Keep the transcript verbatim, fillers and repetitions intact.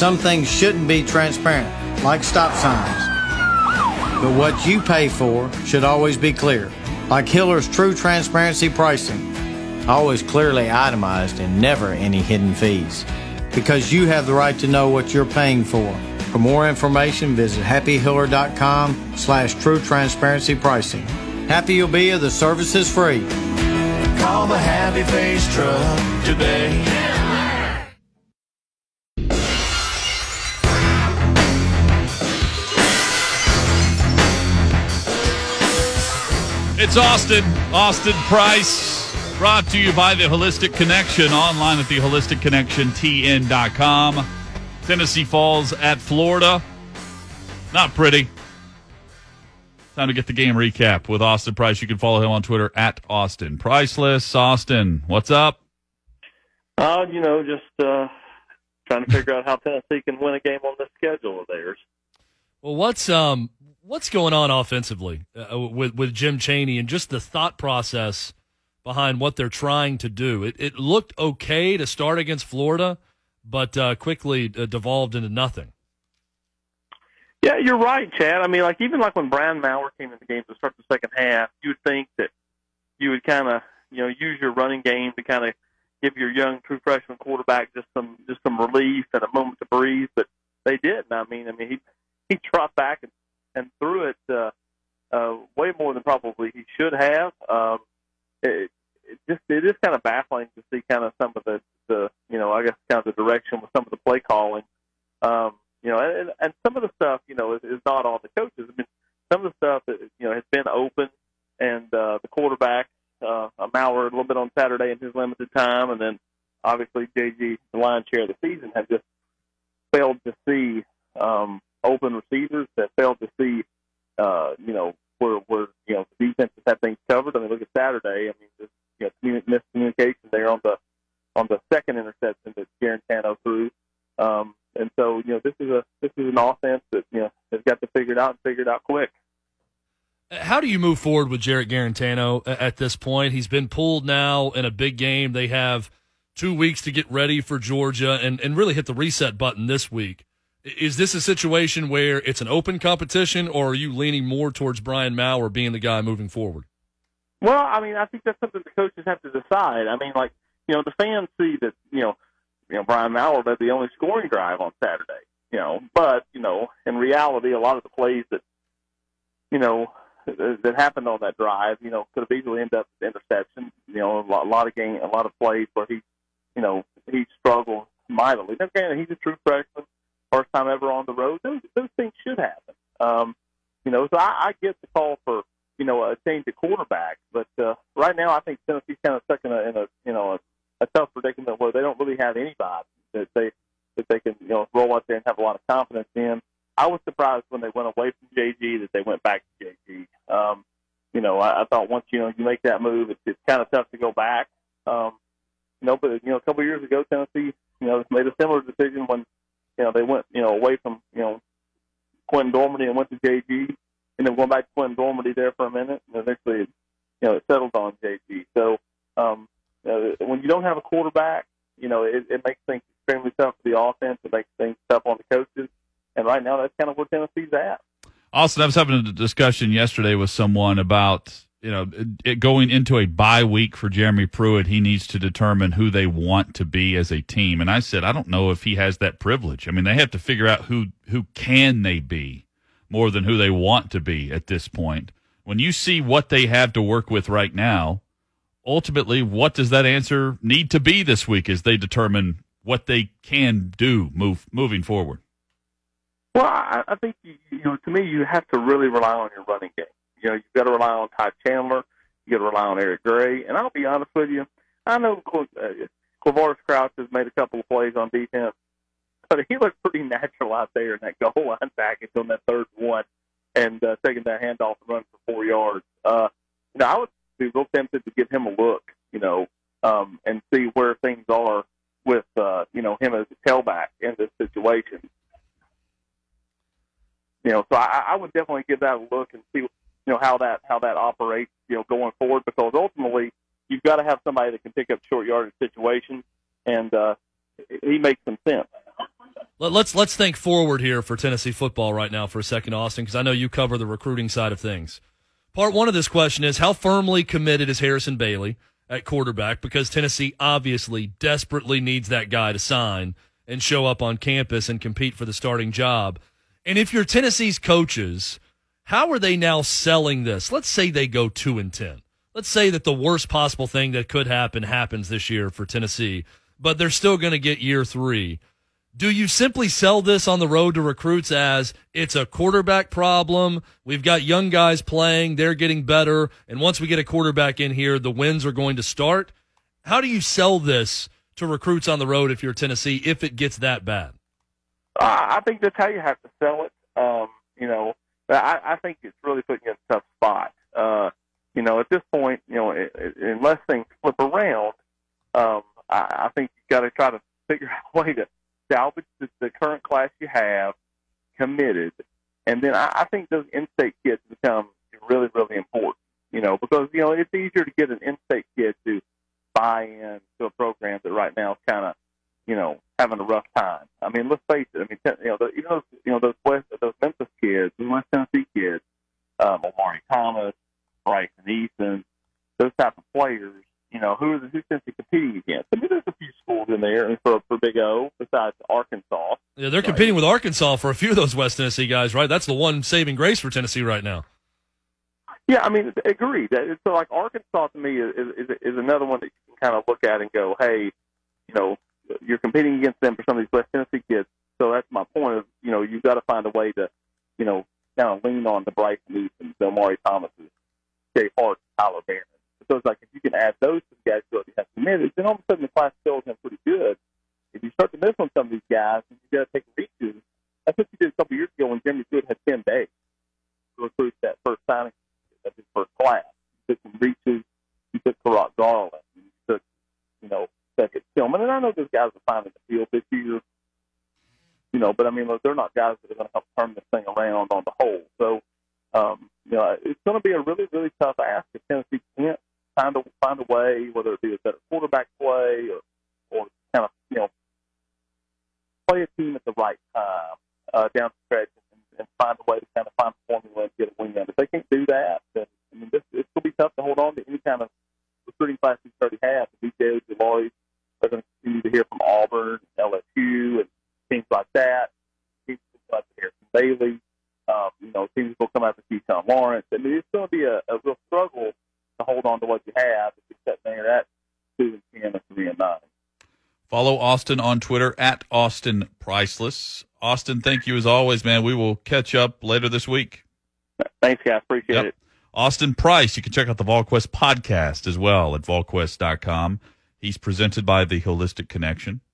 some things shouldn't be transparent, like stop signs. But what you pay for should always be clear, like Hiller's True Transparency Pricing. Always clearly itemized and never any hidden fees. Because you have the right to know what you're paying for. For more information, visit happyhiller.com slash true transparency pricing. Happy you'll be, the service is free. Call the Happy Face Truck today. It's Austin, Austin Price, brought to you by The Holistic Connection, online at the holistic connection t n dot com. Tennessee Falls at Florida. Not pretty. Time to get the game recap with Austin Price. You can follow him on Twitter at Austin Priceless. Austin, what's up? Uh, you know, just uh, trying to figure out how Tennessee can win a game on this schedule of theirs. Well, what's um what's going on offensively uh, with with Jim Chaney and just the thought process behind what they're trying to do? It it looked okay to start against Florida, but uh, quickly uh, devolved into nothing. Yeah, you're right, Chad. I mean, like even like when Brian Maurer came in the game to start the second half, you would think that you would kind of you know use your running game to kind of give your young true freshman quarterback just some just some relief and a moment to breathe, but they didn't. I mean, I mean he he dropped back and, and threw it uh, uh, way more than probably he should have. Um, it, it just it is kind of baffling to see kind of some of the, the you know I guess kind of the direction with some of the play calling. Um, You know, and, and some of the stuff, you know, is, is not on the coaches. I mean, some of the stuff, you know, has been open, and uh, the quarterback, uh, Maurer, a little bit on Saturday in his limited time, and then obviously J G, the lion's share of the season, have just failed to see um, open receivers, that failed to see, uh, you know, where, where, you know, the defenses have things covered. I mean, look at Saturday. I mean, just, you know, miscommunication there on the on the second interception that Garantano threw. Um, And so, you know, this is a this is an offense that, you know, has got to figure it out and figure it out quick. How do you move forward with Jarrett Garantano at this point? He's been pulled now in a big game. They have two weeks to get ready for Georgia and, and really hit the reset button this week. Is this a situation where it's an open competition, or are you leaning more towards Brian Maurer being the guy moving forward? Well, I mean, I think that's something the coaches have to decide. I mean, like, you know, the fans see that, you know, You know, Brian Maurer led the only scoring drive on Saturday, you know, but, you know, in reality, a lot of the plays that, you know, that happened on that drive, you know, could have easily ended up with interception, you know, a lot, a lot of game, a lot of plays where he, you know, he struggled mightily. Now, granted, he's a true freshman, first time ever on the road. Those, those things should happen. Um, you know, so I, I get the call for, you know, a change of quarterback, but uh, right now I think Tennessee's kind of stuck in a, in a you know, a, a tough predicament where they don't really have anybody that they that they can you know roll out there and have a lot of confidence in. I was surprised when they went away from J G that they went back to J G. Um, you know, I, I thought once you know you make that move, it's, it's kind of tough to go back. Um, you know, but you know, a couple of years ago, Tennessee you know made a similar decision when you know they went you know away from you know Quinn Dormady and went to J G, and then went back to Quinn Dormady there for a minute, and eventually you know it settled on J G. So. Um, Uh, when you don't have a quarterback, you know, it, it makes things extremely tough for the offense. It makes things tough on the coaches. And right now, that's kind of where Tennessee's at. Austin, I was having a discussion yesterday with someone about, you know, it going into a bye week for Jeremy Pruitt. He needs to determine who they want to be as a team. And I said, I don't know if he has that privilege. I mean, they have to figure out who, who can they be more than who they want to be at this point. When you see what they have to work with right now, ultimately, what does that answer need to be this week as they determine what they can do move moving forward? Well, I, I think, you, you know, to me, you have to really rely on your running game. You know, you've got to rely on Ty Chandler. You've got to rely on Eric Gray. And I'll be honest with you, I know uh, Quavaris Crouch has made a couple of plays on defense, but he looked pretty natural out there in that goal line package on that third one and uh, taking that handoff and running for four yards. Uh, you know, I would be real tempted to give him a look, you know, um, and see where things are with, uh, you know, him as a tailback in this situation. You know, so I, I would definitely give that a look and see, you know, how that how that operates, you know, going forward, because ultimately you've got to have somebody that can pick up short yardage situations, and uh, he makes some sense. Let- Let's let's think forward here for Tennessee football right now for a second, Austin, because I know you cover the recruiting side of things. Part one of this question is, how firmly committed is Harrison Bailey at quarterback? Because Tennessee obviously desperately needs that guy to sign and show up on campus and compete for the starting job. And if you're Tennessee's coaches, how are they now selling this? Let's say they go two and ten. Let's say that the worst possible thing that could happen happens this year for Tennessee, but they're still going to get year three. Do you simply sell this on the road to recruits as it's a quarterback problem? We've got young guys playing. They're getting better. And once we get a quarterback in here, the wins are going to start. How do you sell this to recruits on the road if you're Tennessee, if it gets that bad? Uh, I think that's how you have to sell it. Um, you know, I, I think it's really putting you in a tough spot. Uh, you know, at this point, you know, it, it, unless things flip around, um, I, I think you've got to try to figure out a way to salvage the, the current class you have, committed, and then I, I think those in-state kids become really, really important, you know, because, you know, it's easier to get an in-state kid to buy in to a program that right now is kind of, you know, having a rough time. I mean, let's face it. I mean, you know, the, even those, you know, those West, those Memphis kids, those West Tennessee kids, um, Omari Thomas, Bryson Easton, those type of players, you know, who is who's Tennessee competing against? I mean, there's a few schools in there for for Big O besides Arkansas. Yeah, they're competing right with Arkansas for a few of those West Tennessee guys, right? That's the one saving grace for Tennessee right now. Yeah, I mean, agreed. So, like, Arkansas to me is, is is another one that you can kind of look at and go, hey, you know, you're competing against them for some of these West Tennessee kids. So that's my point of, you know, you've got to find a way to, you know, kind of lean on the Bryson Easton, the Omari Thomases, Jay Hart, Tyler Barron. So it's like if you can add those to the guys who already have committed, then all of a sudden the class fills in pretty good. If you start to miss on some of these guys, and you got to take reaches. That's what you did a couple years ago when Jimmy Good had ten days to recruit that first signing of his first class. You took some reaches. You took Karat Garland. You took, you know, Beckett Tillman. And I know those guys are finding the field this year. You know, but I mean, look, they're not guys that are going to help turn this thing around on the whole. So, um, you know, it's going to be a really, really tough ask if Tennessee can't find a find a way, whether it be a better quarterback play or, or kind of, you know, play a team at the right time uh, down the stretch and, and find a way to kind of find a formula and get a win. If they can't do that, then I mean, this, it's going to be tough to hold on to any kind of recruiting class we already have. The B J Deloitte are going to continue to hear from Auburn, L S U, and teams like that. Teams like Harrison Bailey, um, you know, teams will come after Keyshawn Lawrence. I mean, it's going to be a, a real struggle to hold on to what you have if you're sitting there at two and ten or three and nine. Follow Austin on Twitter at Austin Priceless. Austin, thank you as always, man. We will catch up later this week. Thanks, guys. Appreciate yep. it. Austin Price. You can check out the VolQuest podcast as well at vol quest dot com. He's presented by the Holistic Connection.